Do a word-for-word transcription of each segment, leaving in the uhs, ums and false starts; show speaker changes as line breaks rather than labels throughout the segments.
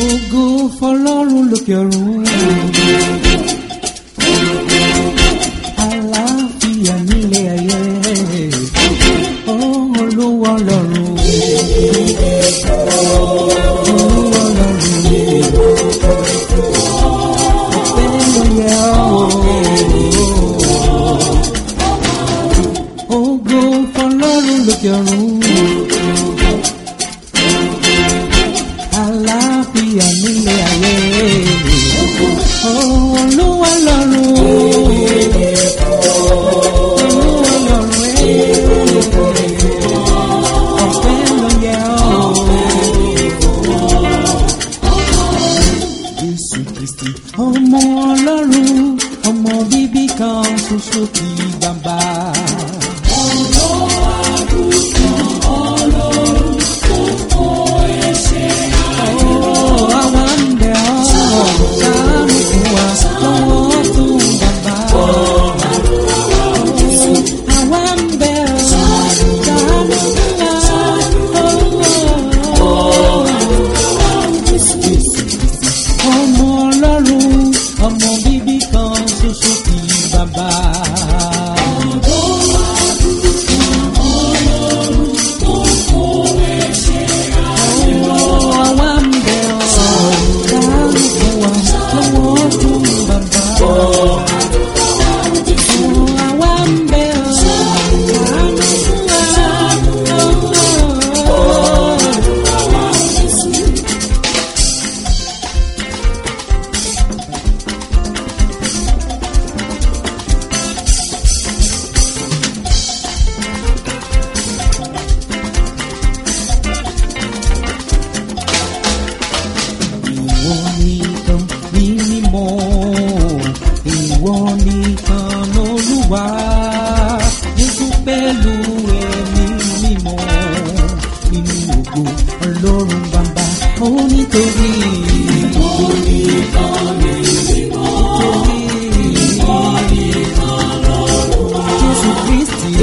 Ògo fọlọ́run lókè ọ̀run. Àlàáfíà nílé ayé. Olúwa Ọlọ́run. Olúwa Ọlọ́run. Ọpẹ́ ló yẹ ọ́. Ògo fọlọ́run lókè ọ̀run. Àlàáfíà nílé ayé. Olúwa Ọlọ́run. Olúwa Ọlọ́run. Ọpẹ́ ló yẹ ọ́. Jésù Kristi ọmọ Ọlọ́run, ọmọ bíbí kan ṣoṣo kì í bàbá. Ọmọ bíbí kan ṣoṣo kì í bàbá. Ọlọ́run bàbá ó nítorí nítorí Jésù Kristi.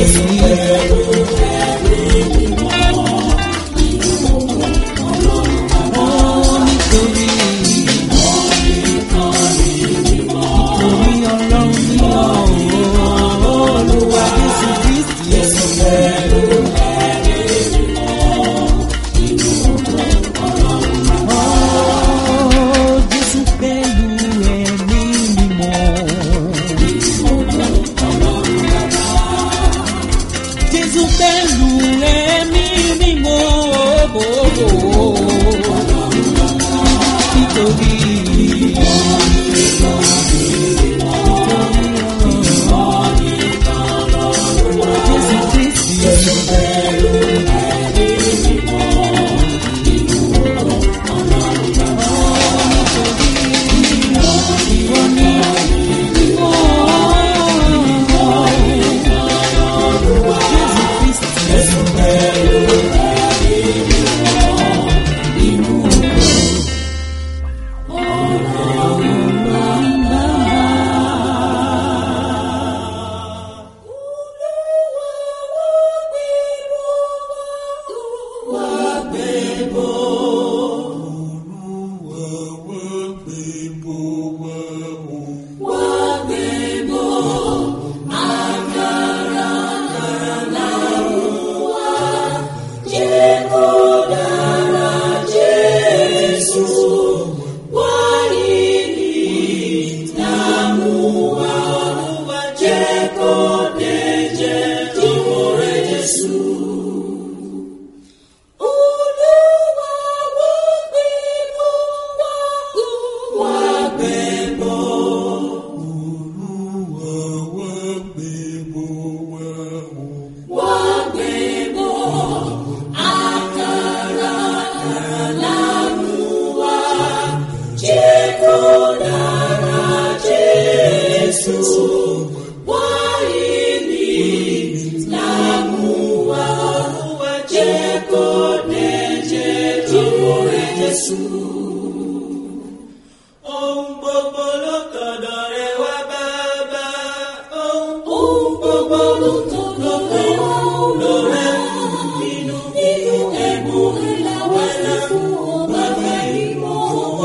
Nínú ẹ̀bùn ńlá wà fún ọba ìmọ̀.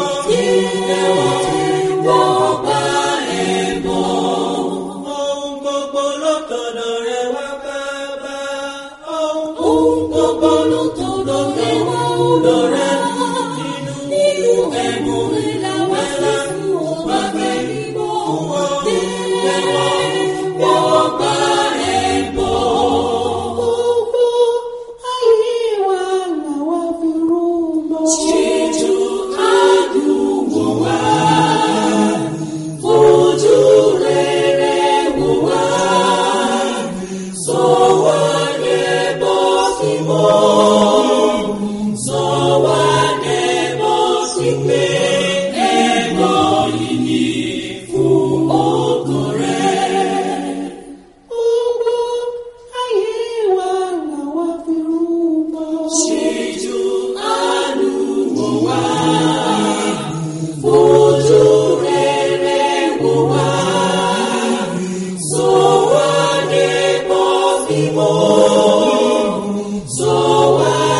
So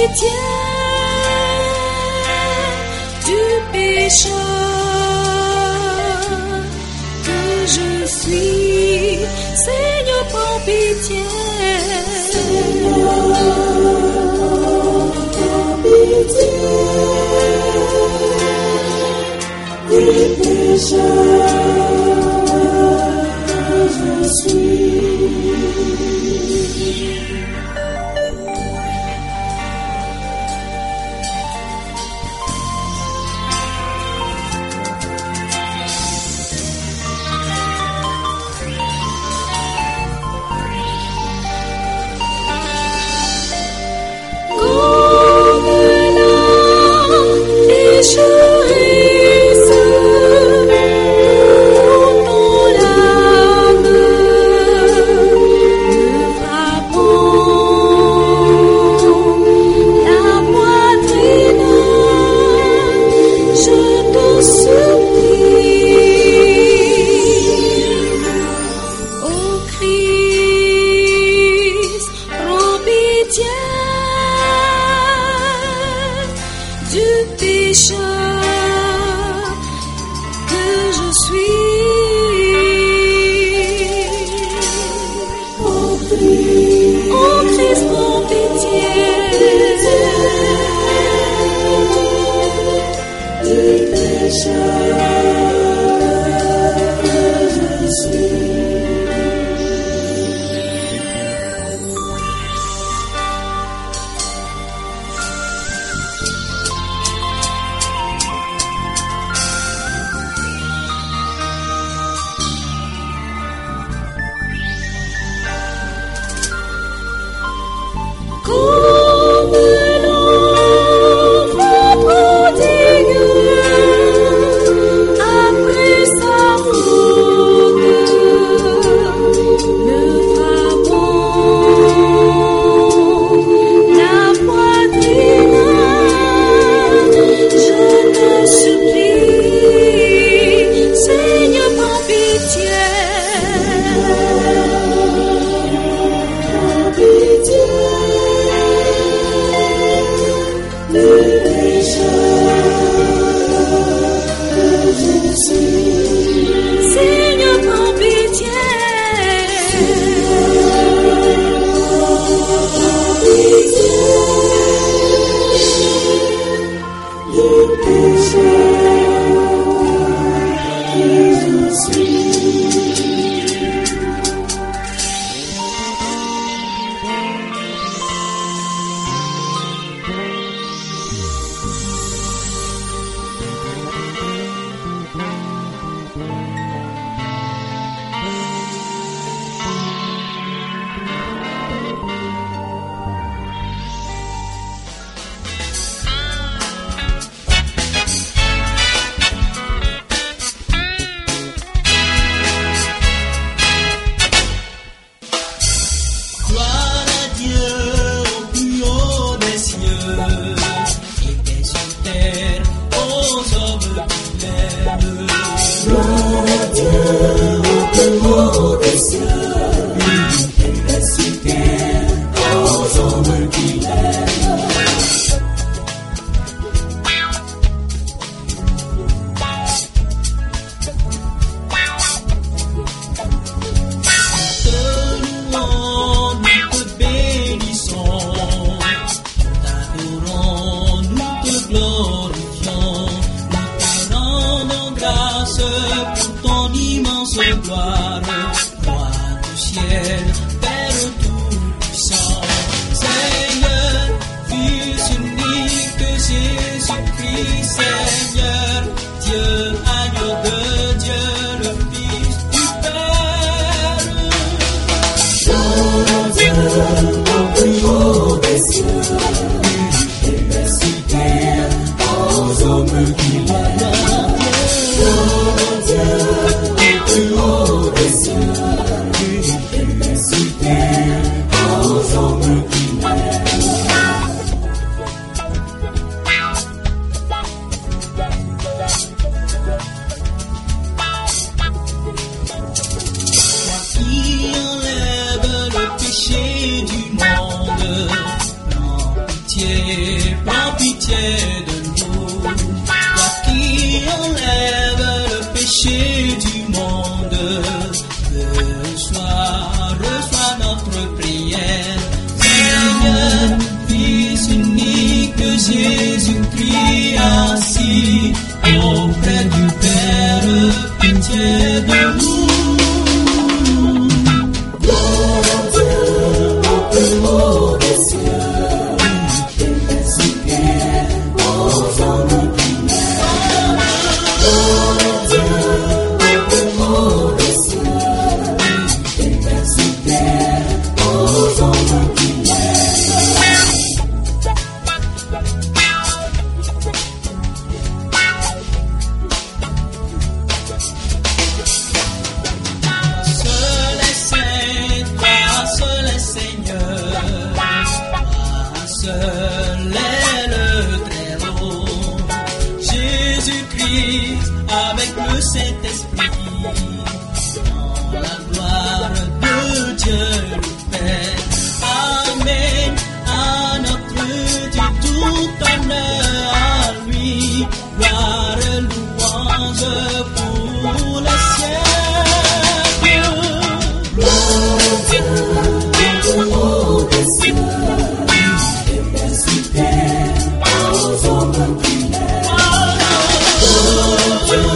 pitié du pécheur que je suis. Seigneur, prends pitié. Seigneur, prends pitié du pécheur que je suis.
pitié de nous. Toi qui enlèves le péché du monde, reçois, reçois notre prière. Seigneur, Fils unique de Jésus-Christ assis auprès du Père, pitié de nous.
Gloire à Dieu, au plus haut des cieux, des persécutés aux hommes qui l'aiment. Gloire à Dieu, au plus haut des cieux, des persécutés aux hommes qui
Saint-Esprit, dans la gloire de Dieu le Père. Amen. À notre Dieu, tout honneur à lui. Gloire et louange pour le ciel.
Gloire à Dieu, au haut des cieux, des persécutés aux hommes qui l'aiment. Gloire à Dieu.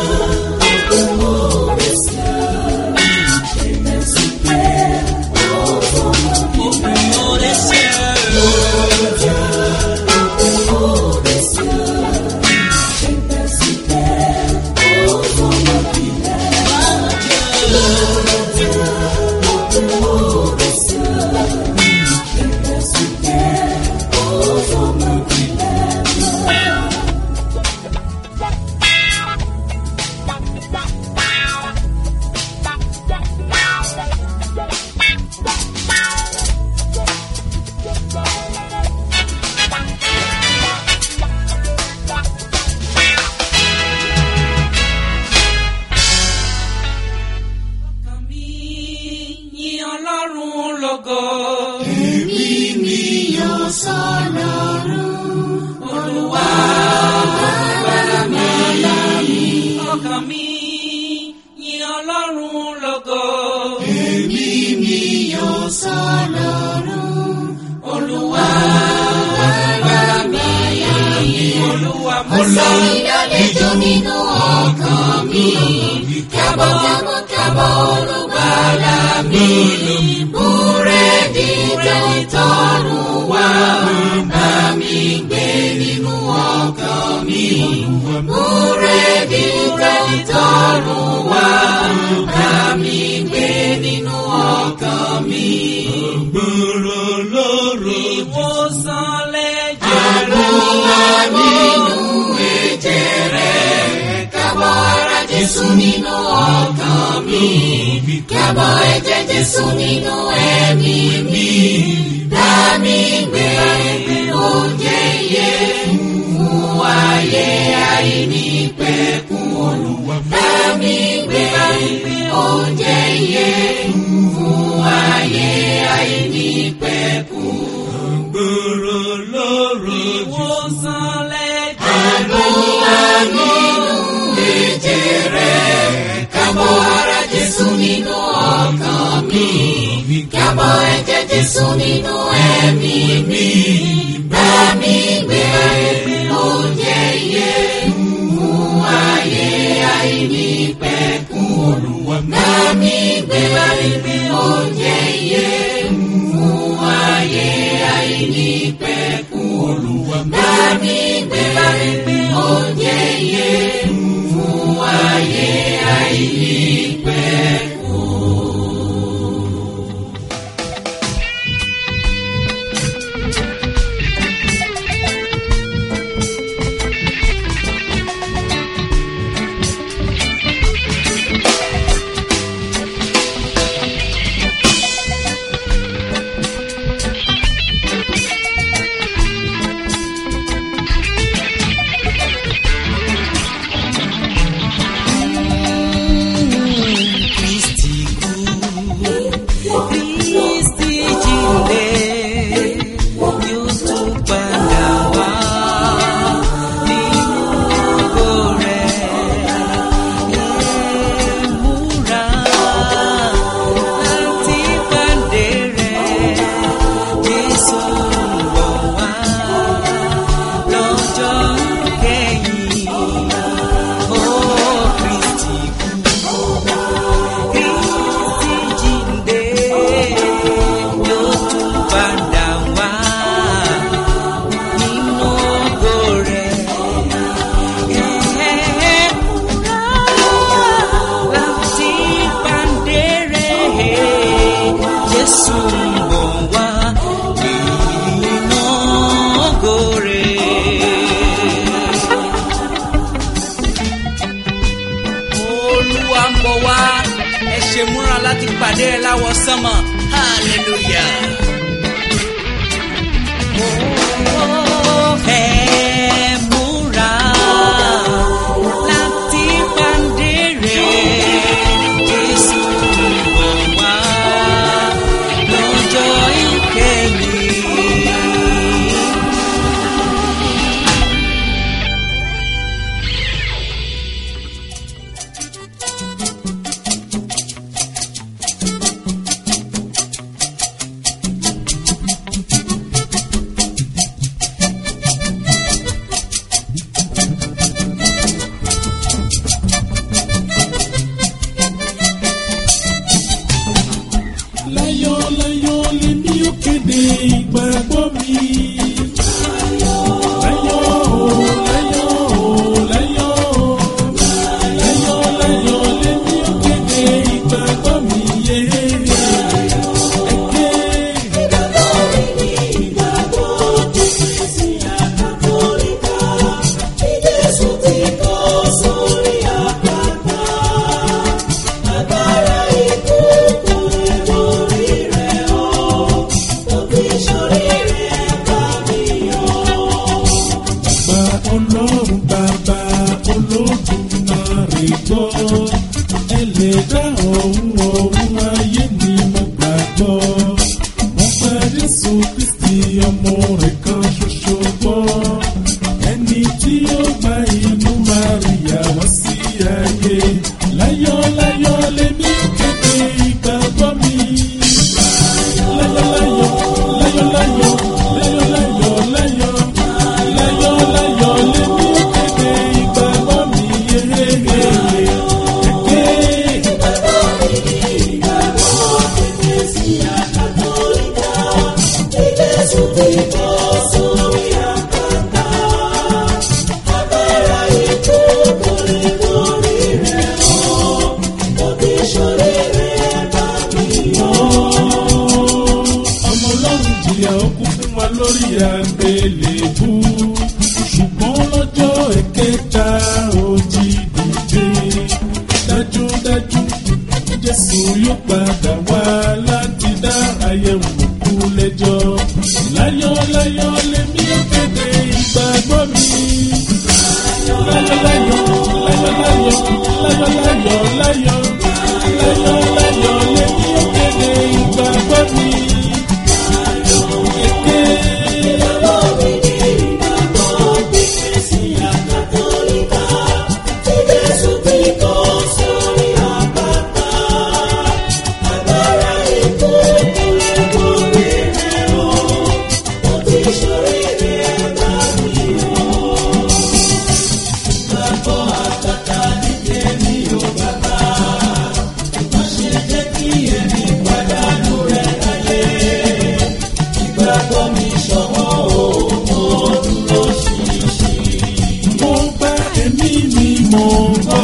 Jésù ń bọ̀ wá lọ́jọ́ kẹ́yìn. Ó Kristi kú, Kristi jíǹde, yóò tún padà wá nínú ògo rẹ̀. Láti pàdé rẹ̀, Jésù ń bọ̀ wá nínú ògo rẹ̀. Olúwa ń bọ̀ wá, ẹ ṣe múra láti pàdé ẹ̀ láwọ̀ sánmọ̀. Hallelujah. Oh, ẹ múra láti pàdé rẹ̀. Jésù ń bọ̀ wá lọ́jọ́ ìkẹyìn.
Láyọ̀ láyọ̀ lèmi ó kéde ìgbàgbọ́ mi. Láyọ̀ láyọ̀ láyọ̀ láyọ̀ láyọ̀ láyọ̀ lèmi ó kéde ìgbàgbọ́ mi. Ọlọ́run bàbá Olódùmarè gbọ́, ẹlẹ́dàá ọ̀hún ọ̀hún ayé ni mo gbàgbọ́. Mo gba Jésù Kristi ọmọ rẹ̀ kan ṣoṣo gbọ́, ẹni tí ó gba inú Máríà wá sí ayé. Láyọ̀ láyọ̀ lèmi kéde ìgbàgbọ́ mi. Láyọ̀ láyọ̀ láyọ̀ láyọ̀ láyọ̀ láyọ̀ láyọ̀. Láyọ̀ láyọ̀ lèmi ó kéde ìgbàgbọ́ mi. Ọmọ Ọlọ́run jìyà ó kú fún wa lórí àgbélébú, ṣùgbọ́n lọ́jọ́ ẹ̀kẹta ó jí dìde. Dájúdájú Jésù yóò padà wá láti dá àyẹ̀wò kú lẹ́jọ́. Láyọ̀ láyọ̀ lèmi ó kéde ìgbàgbọ́ mi. Láyọ̀ láyọ̀ láyọ̀ láyọ̀ láyọ̀ láyọ̀ láyọ̀ láyọ̀ láyọ̀ lèmi ó kéde ìgbàgbọ́ mi. Mo gba ẹ̀mí mímọ́ gbọ́,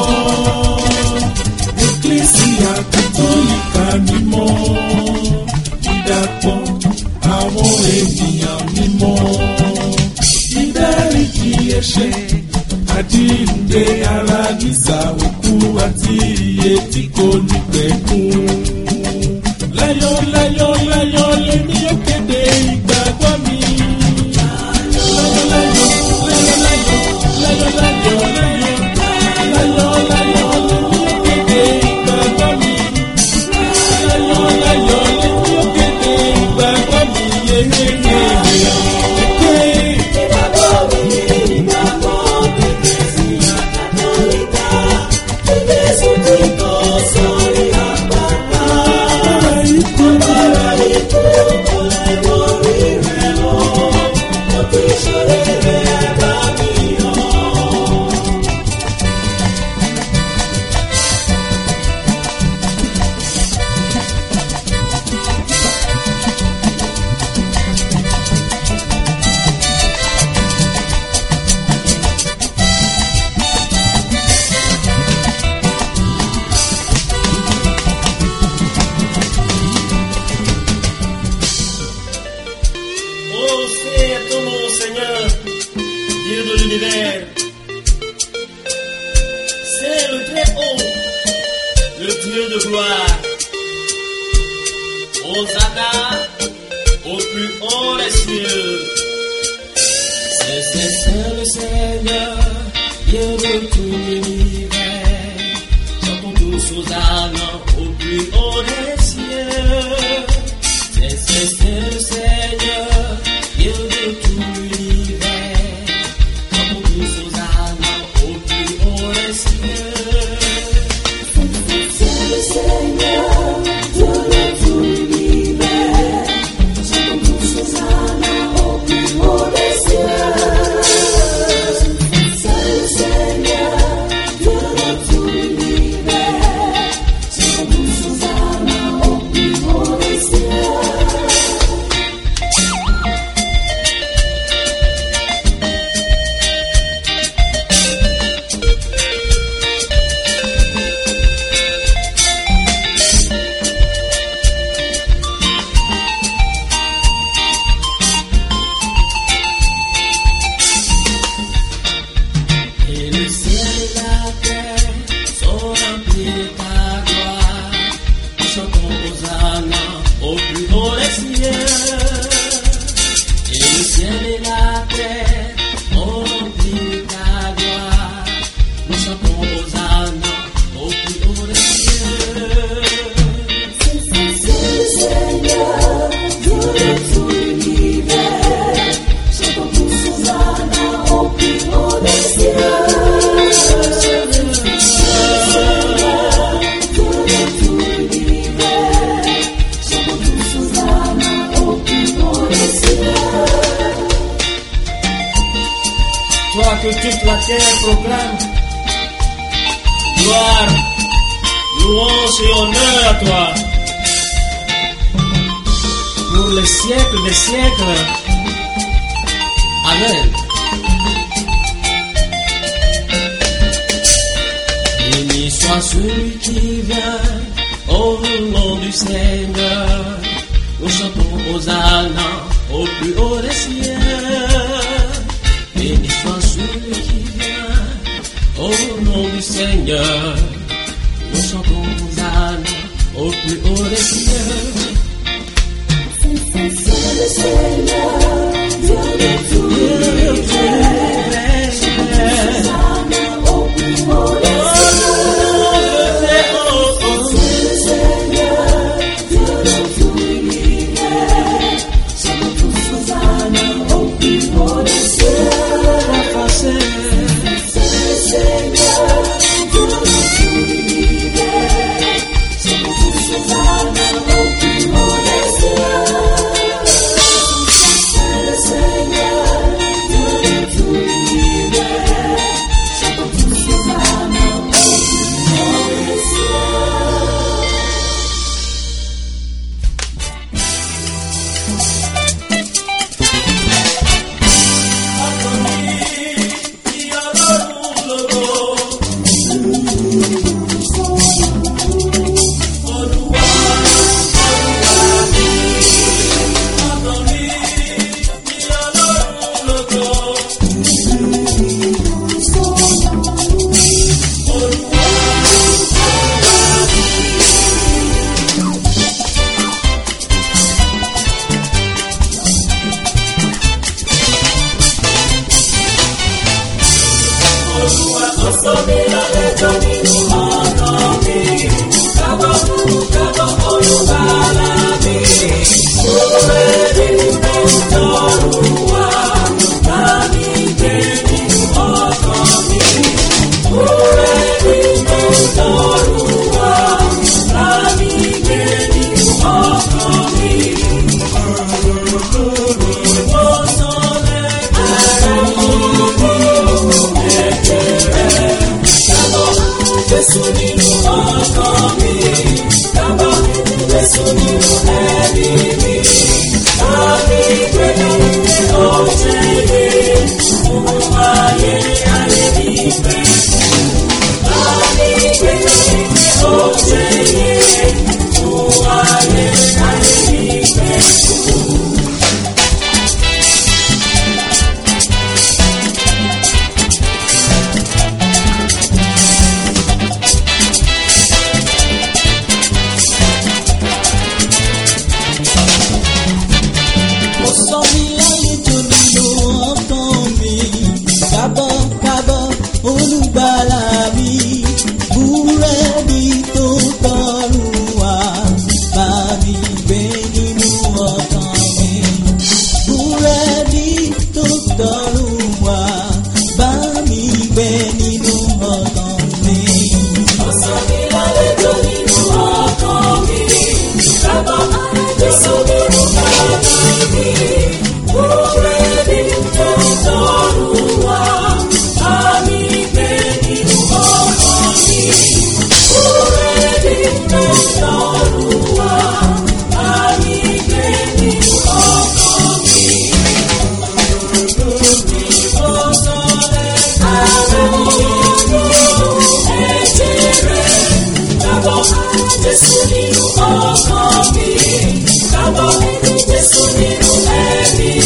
Ecclesia Catholica mímọ́, ìdàpọ̀ àwọn ènìyàn mímọ́, ìdáríjì ẹ̀ṣẹ̀, àjíǹde ara nísà òkú àti iye tí kò ní pẹ̀kun. Láyọ̀ láyọ̀ láyọ̀ lèmi ó kéde ìgbàgbọ́ mi. Láyọ̀ láyọ̀ láyọ̀ láyọ̀ láyọ̀ láyọ̀ láyọ̀ láyọ̀ láyọ̀ lèmi ó kéde ìgbàgbọ́ mi. Láyọ̀ láyọ̀ lèmi ó kéde ìgbàgbọ́ mi. Ìgbàgbọ́ mi ìgbàgbọ́ mi.
l'univers. C'est le très haut, le Dieu de gloire. Hosanna au plus haut des cieux. C'est, c'est, c'est le Seigneur, Dieu de tout l'univers. Chantons tous Hosanna au plus haut des cieux. C'est, c'est, c'est le Seigneur, Dieu de tout l'univers. Chantons tous Hosanna au plus haut des cieux.
C'est le Seigneur, Dieu de tout l'univers. Chantons tous Hosanna au plus haut des cieux. C'est le Seigneur, Dieu de tout l'univers. Chantons tous Hosanna au plus haut des cieux.
Et le ciel et la terre sont remplis de ta gloire. Nous chantons Hosanna au plus haut des cieux. Et le ciel et la terre sont remplis de ta gloire. Nous chantons Hosanna au plus haut des cieux.
C'est le Seigneur, Dieu de tout l'univers. Chantons tous Hosanna au plus haut des cieux. C'est le Seigneur, Dieu de tout l'univers. Chantons tous Hosanna au plus haut des cieux.
Toi que toute la terre proclame, gloire, louange et honneur à toi. Pour les siècles des siècles. Amen. Béni soit celui qui vient au nom du Seigneur. Nous chantons Hosanna au plus haut des cieux. Béni soit celui qui vient au nom du Seigneur. Nous chantons Hosanna au plus haut des cieux.
C'est le Seigneur, Dieu de tout l'univers. Hosanna au plus haut des cieux. C'est le Seigneur, Dieu de tout l'univers. Chantons tous Hosanna au plus haut des cieux. C'est le Seigneur, Dieu de tout l'univers. Chantons tous Hosanna au plus haut des cieux. C'est le Seigneur, Dieu de tout l'univers. Chantons tous Hosanna au plus haut des cieux.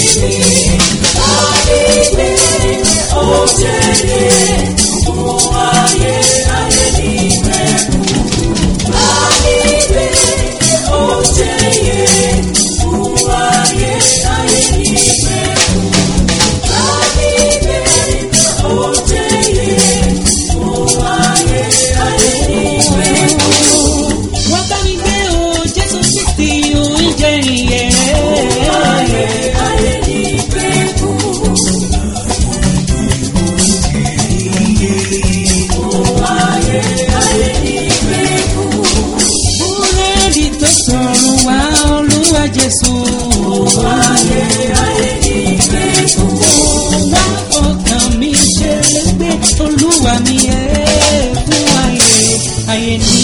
Olúwa mi ẹ fún ayé ayé ni.